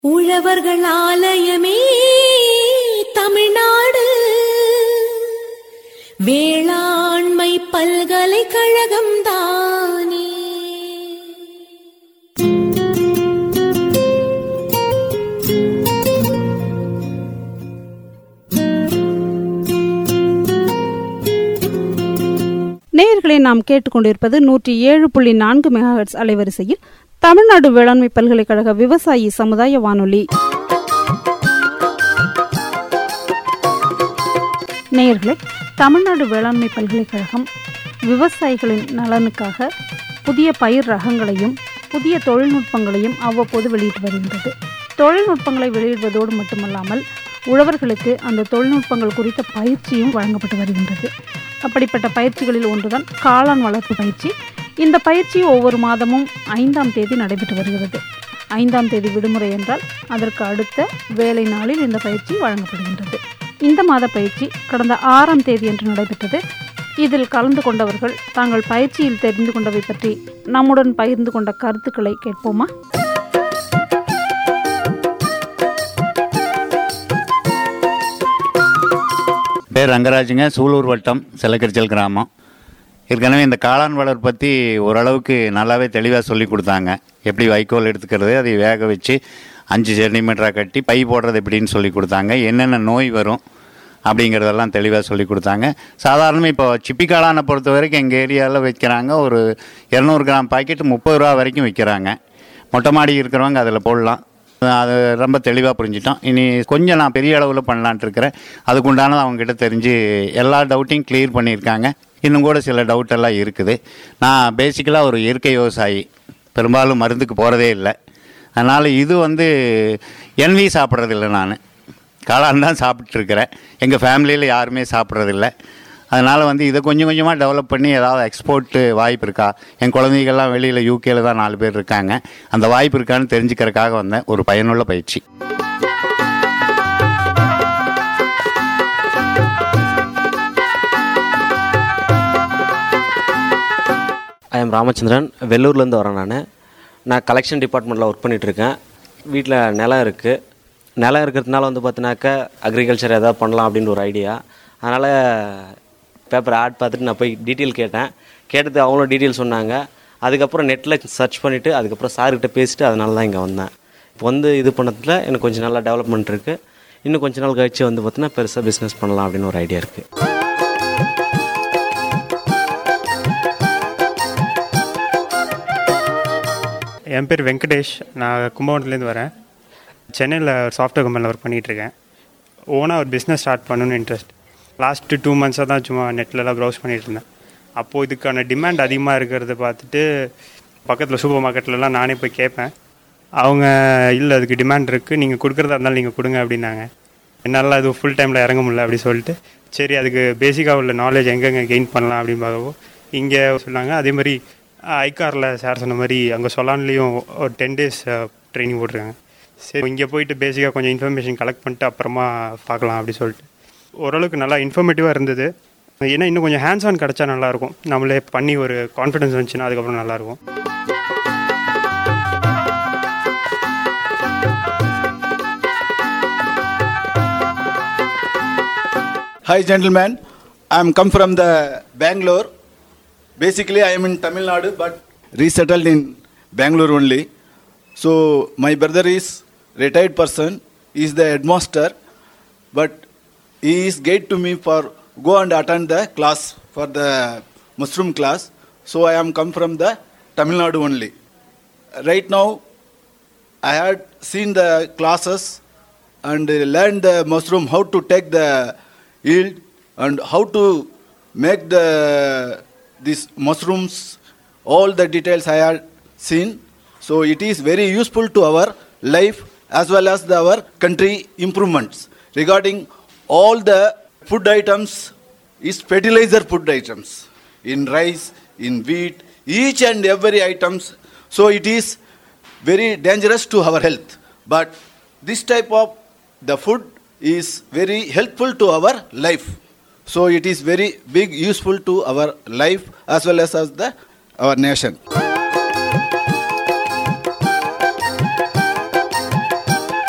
உழவர்கள் ஆலயமே தமிழ்நாடு வேளாண்மை பல்கலைக்கழகம் தானே. நேயர்களை நாம் கேட்டுக்கொண்டிருப்பது 107.4 மெகாஹெர்ட்ஸ் அலைவரிசையில் தமிழ்நாடு வேளாண்மை பல்கலைக்கழக விவசாயி சமுதாய வானொலி. நேயர்களே, தமிழ்நாடு வேளாண்மை பல்கலைக்கழகம் விவசாயிகளின் நலனுக்காக புதிய பயிர் ரகங்களையும் புதிய தொழில்நுட்பங்களையும் அவ்வப்போது வெளியிட்டு வருகின்றது. தொழில்நுட்பங்களை வெளியிடுவதோடு மட்டுமல்லாமல் உழவர்களுக்கு அந்த தொழில்நுட்பங்கள் குறித்த பயிற்சியும் வழங்கப்பட்டு வருகின்றது. அப்படிப்பட்ட பயிற்சிகளில் ஒன்றுதான் காளான் வளர்ப்பு பயிற்சி. இந்த பயிற்சி ஒவ்வொரு மாதமும் 5ஆம் தேதி நடைபெற்று வருகிறது. 5ஆம் தேதி விடுமுறை என்றால் அதற்கு அடுத்த வேலை நாளில் இந்த பயிற்சி வழங்கப்படுகின்றது. இந்த மாத பயிற்சி கடந்த 6ஆம் தேதி என்று நடைபெற்றது. இதில் கலந்து கொண்டவர்கள் தாங்கள் பயிற்சியில் தெரிந்து கொண்டவை பற்றி நம்முடன் பகிர்ந்து கொண்ட கருத்துக்களை கேட்போமா? பேர் ரங்கராஜுங்க, சூலூர் வட்டம், செல்லக்கரிச்சல் கிராமம். ஏற்கனவே இந்த காளான் வளர்ப்பு பற்றி ஓரளவுக்கு நல்லாவே தெளிவாக சொல்லி கொடுத்தாங்க. எப்படி வைக்கோல் எடுத்துக்கிறது, அதை வேக வச்சு 5 சென்டிமீட்டராக கட்டி பை போடுறது எப்படின்னு சொல்லி கொடுத்தாங்க. என்னென்ன நோய் வரும் அப்படிங்கிறதெல்லாம் தெளிவாக சொல்லி கொடுத்தாங்க. சாதாரணமாக இப்போ சிப்பி காளானை பொறுத்த வரைக்கும் எங்கள் ஏரியாவில் வைக்கிறாங்க. ஒரு 200 கிராம் பாக்கெட்டு 30 ரூபா வரைக்கும் விற்கிறாங்க. மொட்டை மாடி இருக்கிறவங்க அதில் போடலாம். அது ரொம்ப தெளிவாக புரிஞ்சிட்டோம். இனி கொஞ்சம் நான் பெரிய அளவில் பண்ணலான்ட்டு இருக்கிறேன். அதுக்குண்டானது அவங்ககிட்ட தெரிஞ்சு எல்லா டவுட்டையும் கிளியர் பண்ணியிருக்காங்க. இன்னும் கூட சில டவுட்டெல்லாம் இருக்குது. நான் பேசிக்கலாக ஒரு இயற்கை விவசாயி, பெரும்பாலும் மருந்துக்கு போகிறதே இல்லை. அதனால் இது என்வி சாப்பிட்றதில்லை. நான் காளான் தான் சாப்பிட்ருக்கிறேன். எங்கள் ஃபேமிலியில் யாருமே சாப்பிட்றதில்ல. அதனால் இதை கொஞ்சம் கொஞ்சமாக டெவலப் பண்ணி ஏதாவது எக்ஸ்போர்ட்டு வாய்ப்பு இருக்கா, என் குழந்தைகள்லாம் வெளியில் யூகேயில் தான் 4 பேர் இருக்காங்க, அந்த வாய்ப்பு இருக்கான்னு தெரிஞ்சுக்கிறதுக்காக வந்தேன். ஒரு பயனுள்ள பயிற்சி. ஐ எம் ராமச்சந்திரன், வெள்ளூர்லேருந்து வரேன். நான் கலெக்ஷன் டிபார்ட்மெண்ட்டில் ஒர்க் பண்ணிகிட்ருக்கேன். வீட்டில் நிலம் இருக்குது. நிலம் இருக்கிறதுனால பார்த்தினாக்கா அக்ரிகல்ச்சர் எதாவது பண்ணலாம் அப்படின்னு ஒரு ஐடியா. அதனால் பேப்பர் ஆட் பார்த்துட்டு நான் போய் டீட்டெயில் கேட்டது அவங்களும் டீட்டெயில் சொன்னாங்க. அதுக்கப்புறம் நெட்டில் சர்ச் பண்ணிவிட்டு அதுக்கப்புறம் சார்கிட்ட பேசிட்டு அதனால தான் இங்கே வந்தேன். இப்போ இது பண்ணதில் எனக்கு கொஞ்சம் நல்லா டெவலப்மெண்ட் இருக்குது. இன்னும் கொஞ்ச நாள் கழிச்சு பார்த்தீங்கன்னா பெருசாக பிஸ்னஸ் பண்ணலாம் அப்படின்னு ஒரு ஐடியா இருக்குது. என் பேர் வெங்கடேஷ். நான் கும்பகோணத்துலேருந்து வரேன். சென்னையில் ஒரு சாஃப்ட்வேர் கம்பெனியில் ஒர்க் பண்ணிகிட்ருக்கேன். ஓனாக ஒரு பிஸ்னஸ் ஸ்டார்ட் பண்ணணுன்னு இன்ட்ரெஸ்ட். லாஸ்ட்டு 2 மந்த்ஸாக தான் சும்மா நெட்லலாம் ப்ரௌஸ் பண்ணிகிட்டு இருந்தேன். அப்போது இதுக்கான டிமாண்ட் அதிகமாக இருக்கிறத பார்த்துட்டு பக்கத்தில் சூப்பர் மார்க்கெட்லலாம் நானே போய் கேட்பேன். அவங்க இல்லை, அதுக்கு டிமாண்ட் இருக்குது, நீங்கள் கொடுக்குறதா இருந்தாலும் நீங்கள் கொடுங்க அப்படின்னாங்க. என்னால் அது ஃபுல் டைமில் இறங்க முடியல அப்படி சொல்லிட்டு, சரி அதுக்கு பேசிக்காக உள்ள நாலேஜ் எங்கெங்கே கெயின் பண்ணலாம் அப்படின்னு பார்க்கவோ இங்கே சொன்னாங்க. அதே மாதிரி ஐகாரில் சார் சொன்ன மாதிரி அங்கே சொல்லான்லேயும் ஒரு 10 days ட்ரைனிங் போட்டிருக்காங்க. சரி இங்கே போயிட்டு பேசிக்காக கொஞ்சம் இன்ஃபர்மேஷன் கலெக்ட் பண்ணிட்டு அப்புறமா பார்க்கலாம் அப்படி சொல்லிட்டு ஓரளவுக்கு நல்லா இன்ஃபர்மேட்டிவாக இருந்தது. ஏன்னா இன்னும் கொஞ்சம் ஹேண்ட்ஸ் ஆன் கிடச்சா நல்லாயிருக்கும். நம்மளே பண்ணி ஒரு கான்ஃபிடன்ஸ் வந்துச்சுன்னா அதுக்கப்புறம் நல்லாயிருக்கும். Hi gentlemen, I am come from the Bangalore. Basically I am in Tamil Nadu but resettled in Bangalore only. So my brother is retired person, he is the headmaster, but he is guide to me for go and attend the class for the mushroom class. So I am come from the Tamil Nadu only. Right now I had seen the classes and learned the mushroom, how to take the yield and how to make these mushrooms. All the details I had seen. So it is very useful to our life as well as our country improvements. Regarding all the food items is fertilizer food items. In rice, in wheat, each and every items. So it is very dangerous to our health. But this type of the food is very helpful to our life. So it is very big useful to our life as well as our nation.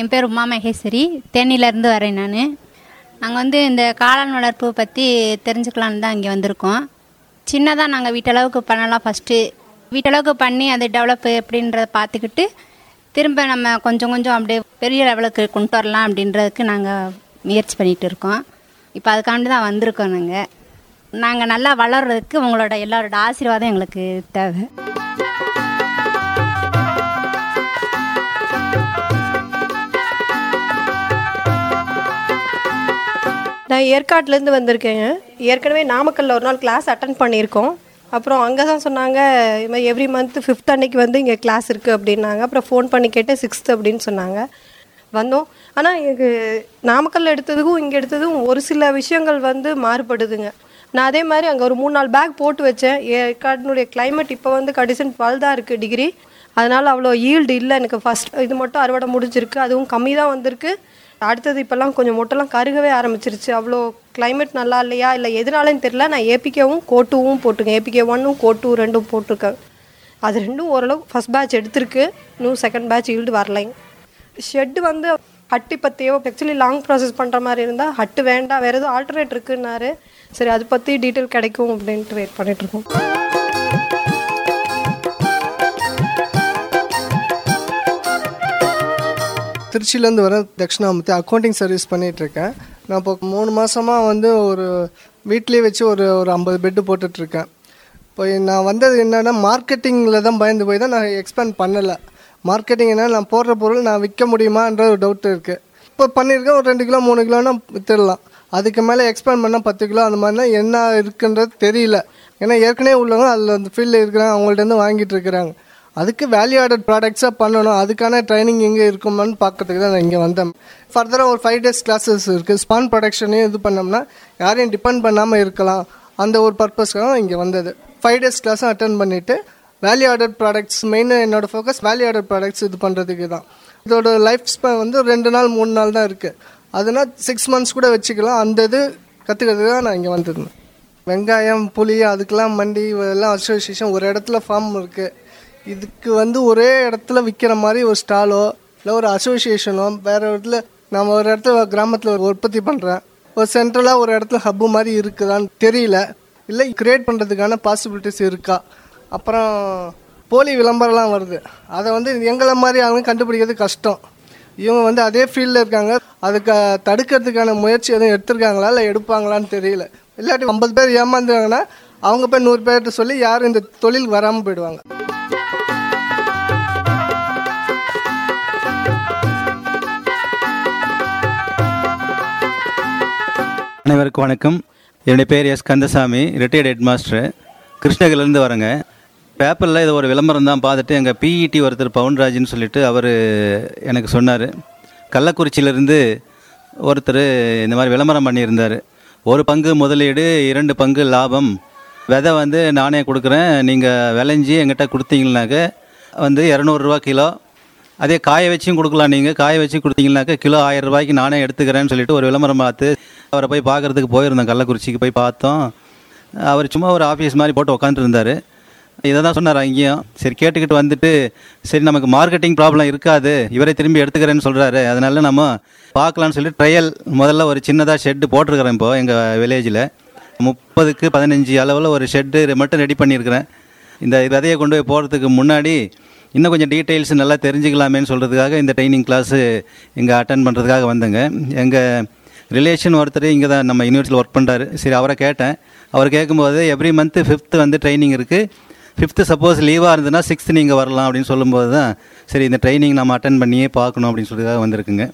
என் பேர் உமா மகேஸ்வரி, தேனியிலேருந்து வரேன். நாங்கள் வந்து இந்த காளான் வளர்ப்பு பற்றி தெரிஞ்சுக்கலான்னு தான் இங்கே வந்திருக்கோம். சின்னதாக நாங்கள் வீட்டளவுக்கு பண்ணலாம். ஃபஸ்ட்டு வீட்டளவுக்கு பண்ணி அது டெவலப் எப்படின்றத பார்த்துக்கிட்டு திரும்ப நம்ம கொஞ்சம் கொஞ்சம் அப்படியே பெரிய லெவலுக்கு கொண்டு வரலாம் அப்படின்றதுக்கு நாங்கள் முயற்சி பண்ணிகிட்டு இருக்கோம். இப்போ அதுக்காண்டி தான் வந்திருக்கோம். நாங்கள் நல்லா வளர்கிறதுக்கு உங்களோட எல்லாரோட ஆசீர்வாதம் எங்களுக்கு தேவை. நான் ஏற்காட்டிலேருந்து வந்திருக்கேங்க. ஏற்கனவே நாமக்கல்லில் ஒரு நாள் கிளாஸ் அட்டன் பண்ணியிருக்கோம். அப்புறம் அங்கே தான் சொன்னாங்க, இது மாதிரி எவ்ரி மந்த் 5th அன்னைக்கு வந்து இங்கே கிளாஸ் இருக்குது அப்படின்னாங்க. அப்புறம் ஃபோன் பண்ணி கேட்டேன் 6th அப்படின்னு சொன்னாங்க. வந்தோம். ஆனால் எனக்கு நாமக்கல்லில் எடுத்ததுக்கும் இங்கே எடுத்ததும் ஒரு சில விஷயங்கள் வந்து மாறுபடுதுங்க. நான் அதே மாதிரி அங்கே ஒரு 3-4 பேக் போட்டு வச்சேன். ஏற்காட்டினுடைய கிளைமேட் இப்போ வந்து கண்டிஷன் 12 தான் இருக்குது டிகிரி. அதனால் அவ்வளோ ஈல்டு இல்லை. எனக்கு ஃபஸ்ட் இது மட்டும் அறுவடை முடிஞ்சிருக்கு, அதுவும் கம்மி தான் வந்திருக்கு. அடுத்தது இப்போல்லாம் கொஞ்சம் மொட்டெல்லாம் கருகவே ஆரம்பிச்சிருச்சு. அவ்வளோ கிளைமேட் நல்லா இல்லையா இல்லை எதனாலன்னு தெரியல. நான் ஏபிகேவும் கோட்டுவும் போட்டிருக்கேன். ஏபிகே 1 கோட்டு 2 போட்டிருக்கேன். அது 2 ஓரளவு ஃபஸ்ட் பேட்ச் எடுத்திருக்கு. இன்னும் செகண்ட் பேட்ச் ஈல்டு வரலைங்க. ஷெட்டு வந்து ஹட்டு இப்போ தேவை. ஆக்சுவலி லாங் ப்ராசஸ் பண்ணுற மாதிரி இருந்தால் ஹட்டு வேண்டாம், வேறு எதுவும் ஆல்டர்னேட் இருக்குன்னாரு. சரி, அதை பற்றி டீட்டெயில் கிடைக்கும் அப்படின்ட்டு வெயிட் பண்ணிகிட்ருக்கோம். திருச்சியிலேருந்து வர தட்சிணாமூர்த்தி, அக்கௌண்டிங் சர்வீஸ் பண்ணிகிட்ருக்கேன். நான் இப்போ 3 மாதமாக வந்து ஒரு வீட்லேயே வச்சு ஒரு 50 பெட்டு போட்டுட்ருக்கேன். இப்போ நான் வந்தது என்னென்னா மார்க்கெட்டிங்கில் தான் பயந்து போய் தான் நான் எக்ஸ்பேண்ட் பண்ணலை. மார்க்கெட்டிங் என்ன, நான் போடுற பொருள் நான் விற்க முடியுமான்ற ஒரு டவுட் இருக்குது. இப்போ பண்ணியிருக்கேன். ஒரு 2 கிலோ 3 கிலோன்னா விற்றுடலாம். அதுக்கு மேலே எக்ஸ்பேண்ட் பண்ணால் 10 கிலோ அந்த மாதிரிலாம் என்ன இருக்குன்றது தெரியல. ஏன்னா ஏற்கனவே உள்ளவங்க அதில் அந்த ஃபீல்டில் இருக்கிறாங்க, அவங்கள்ட்ட வாங்கிட்டு இருக்கிறாங்க. அதுக்கு வேல்யூ ஆடட் ப்ராடக்ட்ஸாக பண்ணணும். அதுக்கான ட்ரைனிங் எங்கே இருக்குமான்னு பார்க்கறதுக்கு தான் நான் இங்கே வந்தேன். ஃபர்தராக ஒரு 5 days கிளாஸஸ் இருக்குது. ஸ்பான் ப்ரொடக்ஷனையும் இது பண்ணோம்னா யாரையும் டிபெண்ட் பண்ணாமல் இருக்கலாம். அந்த ஒரு பர்பஸ்க்காக இங்கே வந்தது. 5 days கிளாஸும் அட்டன் பண்ணிவிட்டு வேல்யூ ஆடட் ப்ராடக்ட்ஸ் மெயின் என்னோடய ஃபோக்கஸ் வேல்யூ ஆடட் ப்ராடக்ட்ஸ் இது பண்ணுறதுக்கு தான். இதோட லைஃப் ஸ்பேன் வந்து 2 நாள் 3 நாள் தான் இருக்குது. அதுனா 6 months கூட வச்சுக்கலாம். அந்த இது கற்றுக்கிறதுக்கு தான் நான் இங்கே வந்திருந்தேன். வெங்காயம், புளி, அதுக்கெல்லாம் மண்டி இதெல்லாம் அசோசியேஷன் ஒரு இடத்துல ஃபார்ம் இருக்குது. இதுக்கு வந்து ஒரே இடத்துல விற்கிற மாதிரி ஒரு ஸ்டாலோ இல்லை ஒரு அசோசியேஷனோ வேறு இடத்துல நம்ம ஒரு இடத்துல கிராமத்தில் ஒரு உற்பத்தி பண்ணுறேன், ஒரு சென்ட்ரலாக ஒரு இடத்துல ஹப்பு மாதிரி இருக்குதான்னு தெரியல. இல்லை கிரியேட் பண்ணுறதுக்கான பாசிபிலிட்டிஸ் இருக்கா? அப்புறம் போலி விளம்பரம்லாம் வருது. அதை வந்து எங்களை மாதிரி அவங்க கண்டுபிடிக்கிறது கஷ்டம். இவங்க வந்து அதே ஃபீல்டில் இருக்காங்க. அதுக்கு தடுக்கிறதுக்கான முயற்சி எதுவும் எடுத்திருக்காங்களா இல்லை எடுப்பாங்களான்னு தெரியல. இல்லாட்டி 50 பேர் ஏமாந்துறாங்கன்னா அவங்க போய் 100 பேர்கிட்ட சொல்லி யாரும் இந்த தொழில் வராமல் போயிடுவாங்க. அனைவருக்கும் வணக்கம். என்னுடைய பேர் S Kandasamy, retired head master, கிருஷ்ணகிரிலேருந்து வரேங்க. பேப்பரில் இது ஒரு விளம்பரம் தான் பார்த்துட்டு எங்கள் பிஇடி ஒருத்தர் பவுன்ராஜ்னு சொல்லிட்டு அவர் எனக்கு சொன்னார். கள்ளக்குறிச்சியிலேருந்து ஒருத்தர் இந்த மாதிரி விளம்பரம் பண்ணியிருந்தார். 1 பங்கு முதலீடு 2 பங்கு லாபம், விதை வந்து நானே கொடுக்குறேன், நீங்கள் விளைஞ்சி எங்கிட்ட கொடுத்தீங்கன்னாக்க வந்து 200 ரூபா கிலோ, அதே காய வச்சும் கொடுக்கலாம், நீங்கள் காய வச்சு கொடுத்தீங்கன்னாக்கா கிலோ 1000 ரூபாய்க்கு நானே எடுத்துக்கிறேன்னு சொல்லிட்டு ஒரு விளம்பரம் பார்த்து அவரை போய் பார்க்குறதுக்கு போயிருந்தோம். கள்ளக்குறிச்சிக்கு போய் பார்த்தோம். அவர் சும்மா ஒரு ஆஃபீஸ் மாதிரி போட்டு உட்காந்துருந்தார். இதை தான் சொன்னார் அங்கேயும். சரி கேட்டுக்கிட்டு வந்துட்டு சரி நமக்கு மார்க்கெட்டிங் ப்ராப்ளம் இருக்காது, இவரை திரும்பி எடுத்துக்கிறேன்னு சொல்கிறாரு, அதனால நம்ம பார்க்கலான்னு சொல்லி ட்ரையல் முதல்ல ஒரு சின்னதாக ஷெட்டு போட்டிருக்கிறேன். இப்போது எங்கள் வில்லேஜில் 30க்கு 15 அளவில் ஒரு ஷெட்டு மட்டும் ரெடி பண்ணியிருக்கிறேன். இந்த விதையை கொண்டு போய் போகிறதுக்கு முன்னாடி இன்னும் கொஞ்சம் டீட்டெயில்ஸ் நல்லா தெரிஞ்சுக்கலாமேன்னு சொல்கிறதுக்காக இந்த ட்ரைனிங் கிளாஸு இங்கே அட்டன் பண்ணுறதுக்காக வந்தேங்க. எங்கள் ரிலேஷன் ஒருத்தர் இங்கே தான் நம்ம யூனிவர்சிட்டியில் ஒர்க் பண்ணுறாரு. சரி அவரை கேட்டேன். அவர் கேட்கும்போது எவ்ரி மந்த்து 5th வந்து ட்ரைனிங் இருக்குது, 5th சப்போஸ் லீவாக இருந்ததுன்னா 6th நீங்கள் வரலாம் அப்படின்னு சொல்லும்போது தான் சரி இந்த ட்ரைனிங் நம்ம அட்டன் பண்ணியே பார்க்கணும் அப்படின்னு சொல்லிட்டு வந்திருக்குங்க.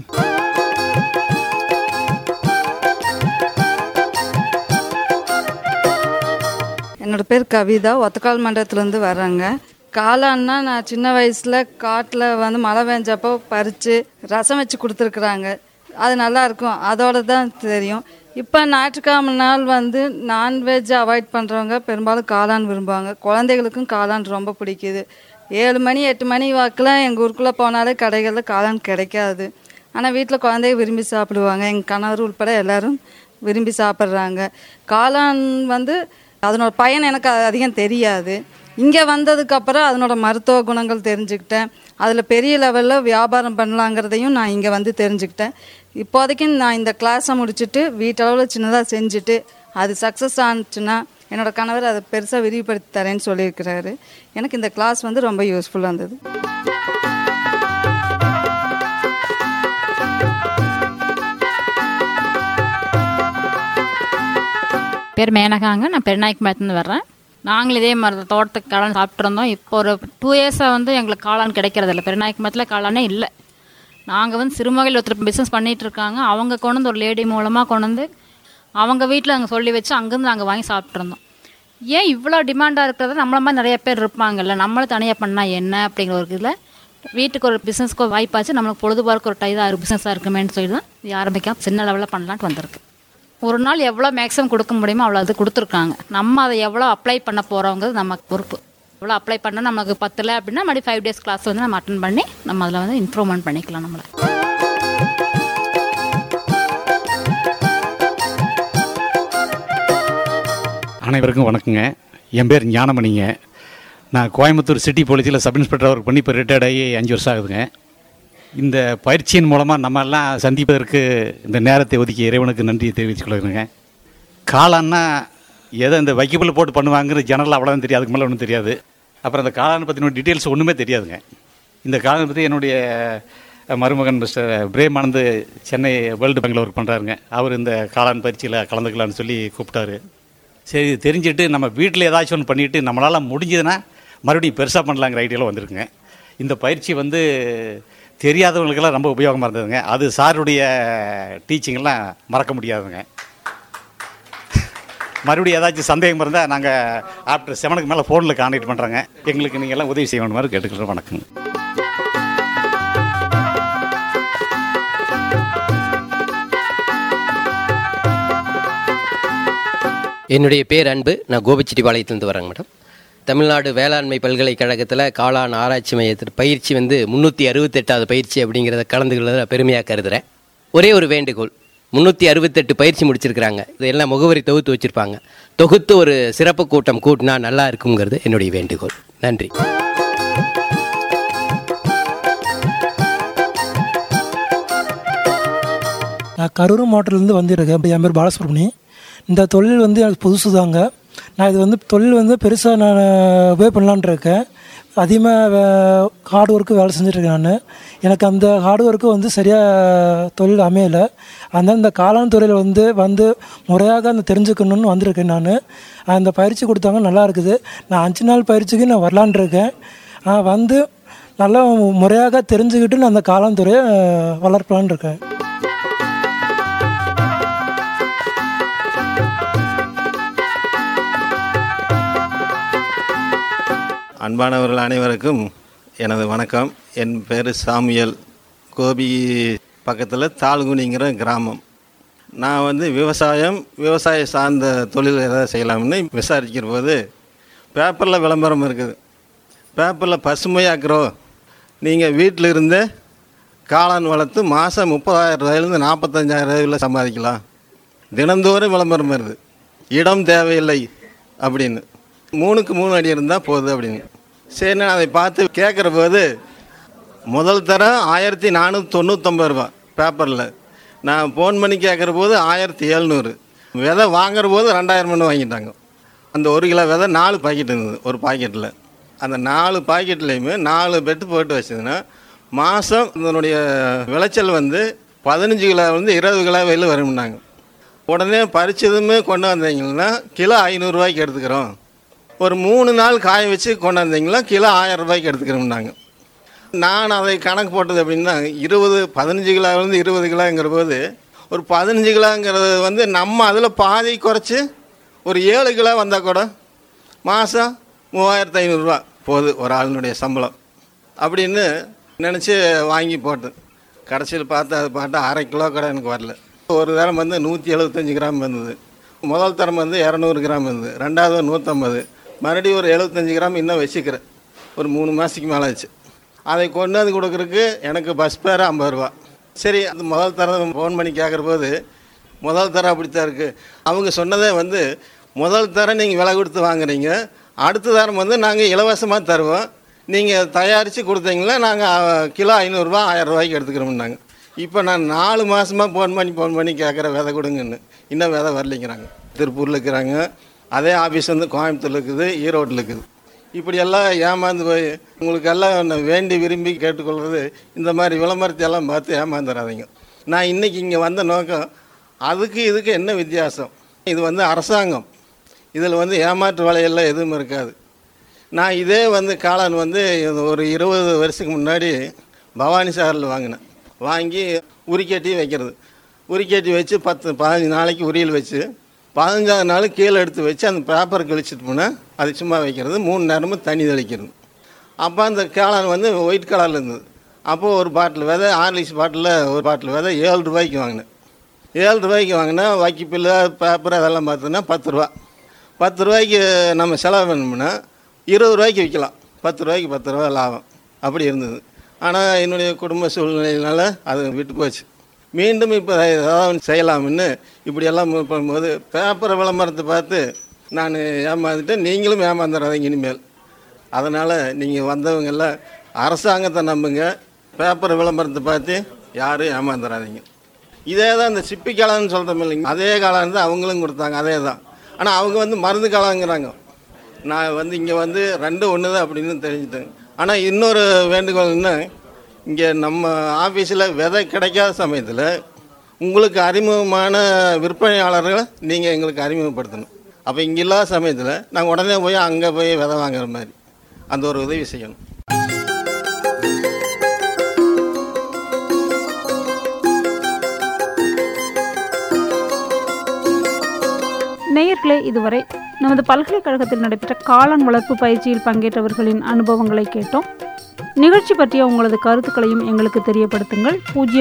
என்னோடய பேர் கவிதா, ஒத்தக்கால் மண்டலத்துலேருந்து வர்றாங்க. காளான்னா நான் சின்ன வயசில் காட்டில் வந்து மழை பெஞ்சப்போ பறித்து ரசம் வச்சு கொடுத்துருக்குறாங்க. அது நல்லாயிருக்கும், அதோடு தான் தெரியும். இப்போ ஞாயிற்றுக்கிழமை நாள் வந்து நான்வெஜ் அவாய்ட் பண்ணுறவங்க பெரும்பாலும் காளான் விரும்புவாங்க. குழந்தைகளுக்கும் காளான் ரொம்ப பிடிக்குது. 7 மணி 8 மணி வாக்கில் எங்கள் ஊருக்குள்ளே போனாலே கடைகளில் காளான் கிடைக்காது. ஆனால் வீட்டில் குழந்தைய விரும்பி சாப்பிடுவாங்க. எங்கள் கணவர் உட்பட எல்லோரும் விரும்பி சாப்பிட்றாங்க. காளான் வந்து அதனோட பயன் எனக்கு அதிகம் தெரியாது. இங்கே வந்ததுக்கப்புறம் அதனோட மருத்துவ குணங்கள் தெரிஞ்சுக்கிட்டேன். அதில் பெரிய லெவலில் வியாபாரம் பண்ணலாங்கிறதையும் நான் இங்கே வந்து தெரிஞ்சுக்கிட்டேன். இப்போதைக்கு நான் இந்த கிளாஸை முடிச்சுட்டு வீட்டளவில் சின்னதாக செஞ்சுட்டு அது சக்ஸஸ் ஆனிச்சுன்னா என்னோடய கணவர் அதை பெருசாக விரிவுபடுத்தி தரேன்னு சொல்லியிருக்கிறாரு. எனக்கு இந்த கிளாஸ் வந்து ரொம்ப யூஸ்ஃபுல்லாக இருந்தது. பேர் மேனகாங்க. நான் பெருநாய்க்கு மேத்துலேருந்து வர்றேன். நாங்களும் இதே மாதிரி தோட்டத்துக்கு காளான் சாப்பிட்ருந்தோம். இப்போ ஒரு 2 இயர்ஸாக வந்து எங்களுக்கு காளான் கிடைக்கிறதில்ல. பெருநாய்க்கு மேத்தில் காளானே இல்லை. நாங்கள் வந்து சிறுமுகையில் ஒருத்தர் பிஸ்னஸ் பண்ணிகிட்ருக்காங்க. அவங்க கொண்டு வந்து ஒரு லேடி மூலமாக கொண்டு வந்து அவங்க வீட்டில் அங்கே சொல்லி வச்சு அங்கேருந்து நாங்கள் வாங்கி சாப்பிட்ருந்தோம். ஏன் இவ்வளோ டிமாண்டாக இருக்கிறத நம்மள மாதிரி நிறைய பேர் இருப்பாங்கல்ல, நம்மளும் தனியாக பண்ணால் என்ன அப்படிங்கிற ஒரு இதில் வீட்டுக்கு ஒரு பிஸ்னஸ்க்கு ஒரு வாய்ப்பாச்சு, நம்மளுக்கு பொழுதுபோக்கு ஒரு இதாக பிஸ்னஸாக இருக்குமேன்னு சொல்லி தான் இது ஆரம்பிக்காம சின்ன லெவலில் பண்ணலான்ட்டு வந்திருக்கு. ஒரு நாள் எவ்வளோ மேக்ஸிமம் கொடுக்க முடியுமோ அவ்வளோ அது கொடுத்துருக்காங்க. நம்ம அதை எவ்வளோ அப்ளை பண்ண போகிறோங்கிறது நமக்கு பொறுப்பு. எவ்வளோ அப்ளை பண்ணால் நமக்கு 10 அப்படின்னா மறுபடியும் 5 days கிளாஸ் வந்து நம்ம அட்டன் பண்ணி நம்ம அதில் வந்து இம்ப்ரூவ்மெண்ட் பண்ணிக்கலாம் நம்மளை. அனைவருக்கும் வணக்கங்க. என் பேர் ஞானமணிங்க. நான் கோயம்புத்தூர் சிட்டி போலீஸில் சப் இன்ஸ்பெக்டர் ஒர்க் பண்ணி இப்போ ரிட்டையர்ட் ஆகி 5 வருஷம் ஆகுதுங்க. இந்த பயிற்சியின் மூலமாக நம்ம எல்லாம் சந்திப்பதற்கு இந்த நேரத்தை ஒதுக்கி இறைவனுக்கு நன்றியை தெரிவித்துக் கொள்கிறேங்க. காளான்னா ஏதோ இந்த வைக்கபிள் போட்டு பண்ணுவாங்கிறது ஜெனரல் அவ்வளோதான் தெரியாது, அதுக்கு மேலே ஒன்றும் தெரியாது. அப்புறம் அந்த காளான் பற்றின டீட்டெயில்ஸ் ஒன்றுமே தெரியாதுங்க. இந்த காளான் பற்றி என்னுடைய மருமகன் மிஸ்டர் பிரேமானந்த் சென்னை வேர்ல்டு பேங்கில் ஒர்க் பண்ணுறாருங்க. அவர் இந்த காளான் பயிற்சியில் கலந்துக்கலான்னு சொல்லி கூப்பிட்டாரு. சரி, தெரிஞ்சுட்டு நம்ம வீட்டில் ஏதாச்சும் ஒன்று பண்ணிவிட்டு நம்மளால் முடிஞ்சதுன்னா மறுபடியும் பெருசாக பண்ணலாங்கிற ஐடியாவில் வந்திருக்குங்க. இந்த பயிற்சி வந்து தெரியாதவங்களுக்கெல்லாம் ரொம்ப உபயோகமாக இருந்ததுங்க. அது சாருடைய டீச்சிங்கெல்லாம் மறக்க முடியாதுங்க. மறுபடியும் ஏதாச்சும் சந்தேகம் இருந்தால் நாங்கள் ஆஃப்டர் 7க்கு மேலே ஃபோனில் கான்டாக்ட் பண்ணுறோங்க. எங்களுக்கு நீங்கள் எல்லாம் உதவி செய்ய வேணும் மாதிரி கேட்டுக்கிறோம். வணக்கம். என்னுடைய பேர் அன்பு. நான் கோபிச்செட்டிப்பாளையத்துலேருந்து வரேங்க மேடம். தமிழ்நாடு வேளாண்மை பல்கலைக்கழகத்தில் காளான் ஆராய்ச்சி மையத்தில் பயிற்சி வந்து 368வது பயிற்சி அப்படிங்கிறத கலந்துக்கிறத பெருமையாக கருதுகிறேன். ஒரே ஒரு வேண்டுகோள், 368 பயிற்சி முடிச்சிருக்கிறாங்க. இதெல்லாம் முகவரி தொகுத்து வச்சுருப்பாங்க. தொகுத்து ஒரு சிறப்பு கூட்டம் கூட்டினா நல்லா இருக்குங்கிறது என்னுடைய வேண்டுகோள். நன்றி. நான் கரூர் மாவட்டத்திலேருந்து வந்துருக்கேன். என் பேர் பாலசுப்ரமணி. இந்த தொழில் வந்து எனக்கு புதுசு தாங்க. நான் இது வந்து தொழில் வந்து பெருசாக நான் உபயோக பண்ணலான்ட்டு இருக்கேன். அதிகமாக ஹார்ட் ஒர்க்கு வேலை செஞ்சுட்ருக்கேன் நான். எனக்கு அந்த ஹார்ட் ஒர்க்கு வந்து சரியாக தொழில் அமையலை. அதனால் இந்த காளான் துறையில் வந்து முறையாக அந்த தெரிஞ்சுக்கணுன்னு வந்திருக்கேன் நான். அந்த பயிற்சி கொடுத்தாங்க, நல்லா இருக்குது. நான் 5 நாள் பயிற்சிக்கு நான் வரலான் இருக்கேன். வந்து நல்லா முறையாக தெரிஞ்சுக்கிட்டு நான் அந்த காளான் துறையை வளர்க்கலான் இருக்கேன். அன்பானவர்கள் அனைவருக்கும் எனது வணக்கம். என் பேர் சாமுவேல். கோபி பக்கத்தில் தாழ்குனிங்கிற கிராமம். நான் வந்து விவசாய சார்ந்த தொழில் எதாவது செய்யலாம்னு விசாரிக்கிற போது பேப்பரில் விளம்பரம் இருக்குது. பேப்பரில் பசுமையாக்குறோ, நீங்கள் வீட்டில் இருந்தே காளான் வளர்த்து மாதம் 30,000 ரூபாயிலேருந்து 45,000 ரூபாயில் சம்பாதிக்கலாம். தினந்தோறும் விளம்பரம் வருது. இடம் தேவையில்லை அப்படின்னு, 3க்கு 3 அடி இருந்தால் போகுது அப்படின்னு. சரி, நான் அதை பார்த்து கேட்குற போது முதல் தரம் 1499 ரூபா பேப்பரில். நான் ஃபோன் பண்ணி கேட்குற போது 1700. விதை வாங்குற போது 2000 மணி வாங்கிட்டாங்க. அந்த 1 கிலோ விதை 4 பாக்கெட் இருந்தது ஒரு பாக்கெட்டில். அந்த 4 பாக்கெட்லேயுமே 4 பெட்டு போட்டு வச்சதுன்னா மாதம் இதனுடைய விளைச்சல் வந்து 15 கிலோ வந்து 20 கிலோ வரையில் வரும்னாங்க. உடனே பறிச்சதுமே கொண்டு வந்தீங்கன்னா கிலோ 500 ரூபாய்க்கு எடுத்துக்கிறோம். ஒரு 3 நாள் காய வச்சு கொண்டு வந்தீங்களா கிலோ 1000 ரூபாய்க்கு எடுத்துக்கிறோம்னாங்க. நான் அதை கணக்கு போட்டது அப்படின்னா 15 கிலோவிலேருந்து 20 கிலோங்கிற போது ஒரு 15 கிலோங்கிறது வந்து நம்ம அதில் பாதி குறைச்சி ஒரு 7 கிலோ வந்தால் கூட மாதம் 3500 ரூபா போகுது ஒரு ஆளுனுடைய சம்பளம் அப்படின்னு நினச்சி வாங்கி போட்டேன். கடைசியில் பார்த்து அது பாட்டு 1/2 கிலோ கூட எனக்கு வரல. ஒரு தரம் வந்து 175 கிராம் வந்தது. முதல் தரம் வந்து 200 கிராம் வந்தது. ரெண்டாவது 150. மறுபடியும் ஒரு 75 கிராம் இன்னும் வச்சுக்கிறேன். ஒரு 3 மாதத்துக்கு மேலே ஆச்சு. அதை கொண்டு வந்து கொடுக்குறதுக்கு எனக்கு பஸ் பேர் 50 ரூபா. சரி, அது முதல் தரம் ஃபோன் பண்ணி கேட்குற போது முதல் தரம் அப்படித்தான் இருக்குது. அவங்க சொன்னதே வந்து முதல் தரம் நீங்கள் விலை கொடுத்து வாங்குறீங்க, அடுத்த தரம் வந்து நாங்கள் இலவசமாக தருவோம், நீங்கள் தயாரித்து கொடுத்தீங்களா நாங்கள் கிலோ 500 ரூபா 1000 ரூபாய்க்கு எடுத்துக்கிறோம்னாங்க. இப்போ நான் 4 மாதமாக ஃபோன் பண்ணி கேட்குற விதை கொடுங்கன்னு, இன்னும் விதை வரலைங்கிறாங்க. திருப்பூரில் இருக்கிறாங்க, அதே ஆஃபீஸ் வந்து கோயம்புத்தூரில் இருக்குது, ஈரோட்டில் இருக்குது. இப்படியெல்லாம் ஏமாந்து போய் உங்களுக்கெல்லாம் வேண்டி விரும்பி கேட்டுக்கொள்வது, இந்த மாதிரி விளம்பரத்தை எல்லாம் பார்த்து ஏமாந்துடாதீங்க. நான் இன்றைக்கி இங்கே வந்த நோக்கம் அதுக்கு இதுக்கு என்ன வித்தியாசம், இது வந்து அரசாங்கம், இதில் வந்து ஏமாற்று வேலையெல்லாம் எதுவும் இருக்காது. நான் இதே வந்து காளான் வந்து ஒரு 20 வருஷத்துக்கு முன்னாடி பவானி சாகரில் வாங்கினேன். வாங்கி உரிக்கட்டி வைக்கிறது, உரிக்கட்டி வச்சு 10-15 நாளைக்கு உரியில் வச்சு 15ஆவது நாள் கீழே எடுத்து வச்சு அந்த பேப்பர் கழிச்சிட்டு போனால் அது சும்மா வைக்கிறது, 3 நேரமும் தண்ணி தெளிக்கிறது. அப்போ அந்த காளான் வந்து ஒயிட் கலரில் இருந்தது. அப்போது ஒரு பாட்டில் விதை, ஹார்லிக்ஸ் பாட்டில் ஒரு பாட்டில் விதை 7 ரூபாய்க்கு வாங்கினேன். 7 ரூபாய்க்கு வாங்கினா வைக்கிப்பில் பேப்பர் அதெல்லாம் பார்த்தோன்னா 10 ரூபா. 10 ரூபாய்க்கு நம்ம செலவு பண்ணோம்னா 20 ரூபாய்க்கு விற்கலாம், 10 ரூபாய்க்கு 10 ரூபா லாபம், அப்படி இருந்தது. ஆனால் என்னுடைய குடும்ப சூழ்நிலையினால அது விட்டு போச்சு. மீண்டும் இப்போ ஏதாவது செய்யலாம்னு இப்படியெல்லாம் பண்ணும்போது பேப்பரை விளம்பரத்தை பார்த்து நான் ஏமாந்துட்டேன். நீங்களும் ஏமாந்துடாதீங்க இனிமேல். அதனால் நீங்கள் வந்தவங்கெல்லாம் அரசாங்கத்தை நம்புங்க, பேப்பர் விளம்பரத்தை பார்த்து யாரும் ஏமாந்துடாதீங்க. இதே தான் இந்த சிப்பி காளான்னு சொல்கிறோம் இல்லைங்க, அதே காளான் தான் அவங்களும் கொடுத்தாங்க, அதே தான். ஆனால் அவங்க வந்து மருந்து காளாங்கிறாங்க. நான் வந்து இங்கே வந்து 2 ஒன்று தான் அப்படின்னு தெரிஞ்சுட்டேன். ஆனால் இன்னொரு வேண்டுகோள்னா, இங்கே நம்ம ஆஃபீஸில் விதை கிடைக்காத சமயத்தில் உங்களுக்கு அறிமுகமான விற்பனையாளர்களை நீங்கள் எங்களுக்கு அறிமுகப்படுத்தணும். அப்போ இங்கே இல்லாத சமயத்தில் நாங்கள் உடனே போய் அங்கே போய் விதை வாங்குற மாதிரி அந்த ஒரு உதவி செய்யணும். நேயர்களே, இதுவரை நமது பல்கலைக்கழகத்தில் நடைபெற்ற காளான் வளர்ப்பு பயிற்சியில் பங்கேற்றவர்களின் அனுபவங்களை கேட்டோம். நிகழ்ச்சி பற்றிய உங்களது கருத்துக்களையும் எங்களுக்கு தெரியப்படுத்துங்கள்.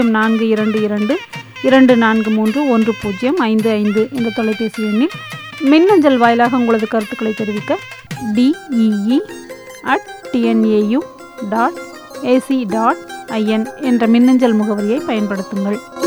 0422431055 என்ற தொலைபேசி எண்ணில் மின்னஞ்சல் வாயிலாக உங்களது கருத்துக்களை தெரிவிக்க DEE@tnau.ac.in என்ற மின்னஞ்சல் முகவரியை பயன்படுத்துங்கள்.